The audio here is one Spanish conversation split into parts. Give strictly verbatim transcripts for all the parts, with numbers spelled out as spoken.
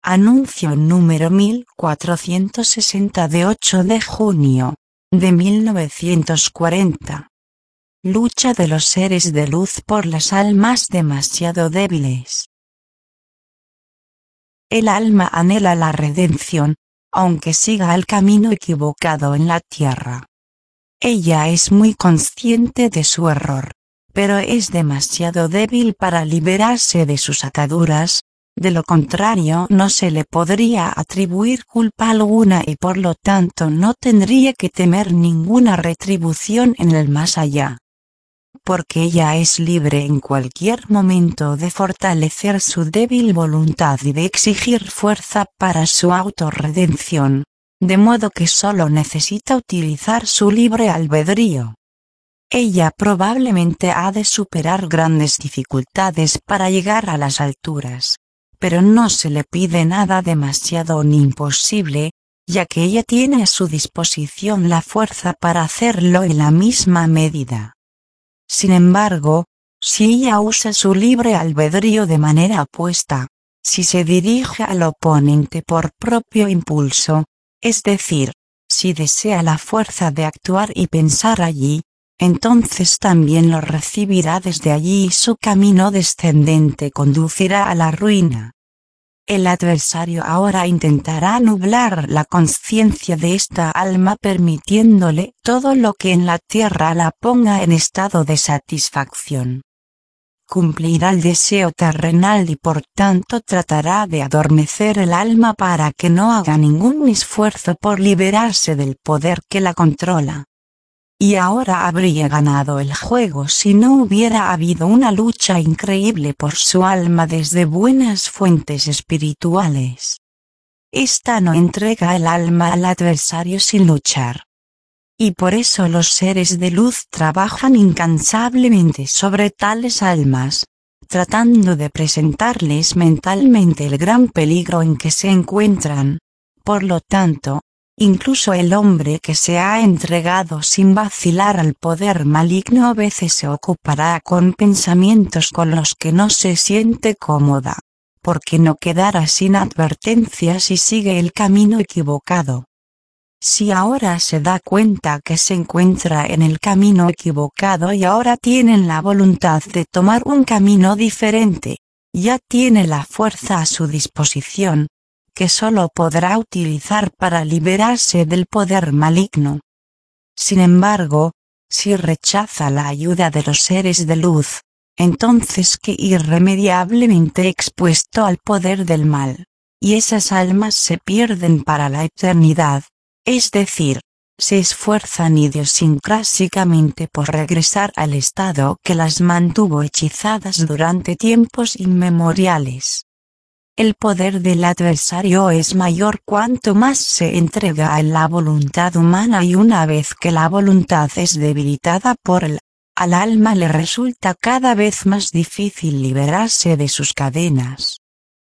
Anuncio número mil cuatrocientos sesenta de ocho de junio de mil novecientos cuarenta. Lucha de los seres de luz por las almas demasiado débiles. El alma anhela la redención, aunque siga el camino equivocado en la tierra. Ella es muy consciente de su error, pero es demasiado débil para liberarse de sus ataduras. De lo contrario, no se le podría atribuir culpa alguna y por lo tanto no tendría que temer ninguna retribución en el más allá. Porque ella es libre en cualquier momento de fortalecer su débil voluntad y de exigir fuerza para su autorredención, de modo que solo necesita utilizar su libre albedrío. Ella probablemente ha de superar grandes dificultades para llegar a las alturas, pero no se le pide nada demasiado ni imposible, ya que ella tiene a su disposición la fuerza para hacerlo en la misma medida. Sin embargo, si ella usa su libre albedrío de manera opuesta, si se dirige al oponente por propio impulso, es decir, si desea la fuerza de actuar y pensar allí, entonces también lo recibirá desde allí y su camino descendente conducirá a la ruina. El adversario ahora intentará nublar la conciencia de esta alma permitiéndole todo lo que en la tierra la ponga en estado de satisfacción. Cumplirá el deseo terrenal y por tanto tratará de adormecer el alma para que no haga ningún esfuerzo por liberarse del poder que la controla. Y ahora habría ganado el juego si no hubiera habido una lucha increíble por su alma desde buenas fuentes espirituales. Esta no entrega el alma al adversario sin luchar. Y por eso los seres de luz trabajan incansablemente sobre tales almas, tratando de presentarles mentalmente el gran peligro en que se encuentran. Por lo tanto, incluso el hombre que se ha entregado sin vacilar al poder maligno a veces se ocupará con pensamientos con los que no se siente cómoda, porque no quedará sin advertencia si sigue el camino equivocado. Si ahora se da cuenta que se encuentra en el camino equivocado y ahora tiene la voluntad de tomar un camino diferente, ya tiene la fuerza a su disposición, que solo podrá utilizar para liberarse del poder maligno. Sin embargo, si rechaza la ayuda de los seres de luz, entonces queda irremediablemente expuesto al poder del mal, y esas almas se pierden para la eternidad, es decir, se esfuerzan idiosincrásicamente por regresar al estado que las mantuvo hechizadas durante tiempos inmemoriales. El poder del adversario es mayor cuanto más se entrega a la voluntad humana y una vez que la voluntad es debilitada por él, al alma le resulta cada vez más difícil liberarse de sus cadenas.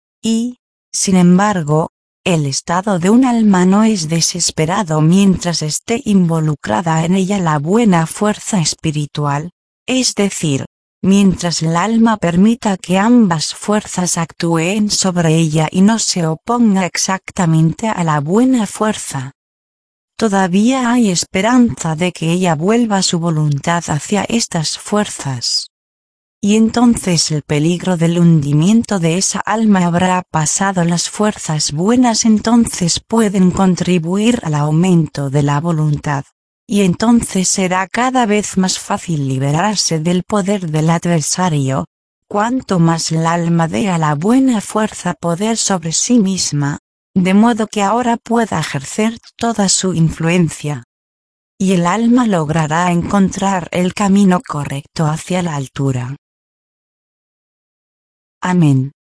Y, sin embargo, el estado de un alma no es desesperado mientras esté involucrada en ella la buena fuerza espiritual, es decir, mientras el alma permita que ambas fuerzas actúen sobre ella y no se oponga exactamente a la buena fuerza. Todavía hay esperanza de que ella vuelva su voluntad hacia estas fuerzas. Y entonces el peligro del hundimiento de esa alma habrá pasado. Las fuerzas buenas entonces pueden contribuir al aumento de la voluntad. Y entonces será cada vez más fácil liberarse del poder del adversario, cuanto más el alma dé a la buena fuerza poder sobre sí misma, de modo que ahora pueda ejercer toda su influencia. Y el alma logrará encontrar el camino correcto hacia la altura. Amén.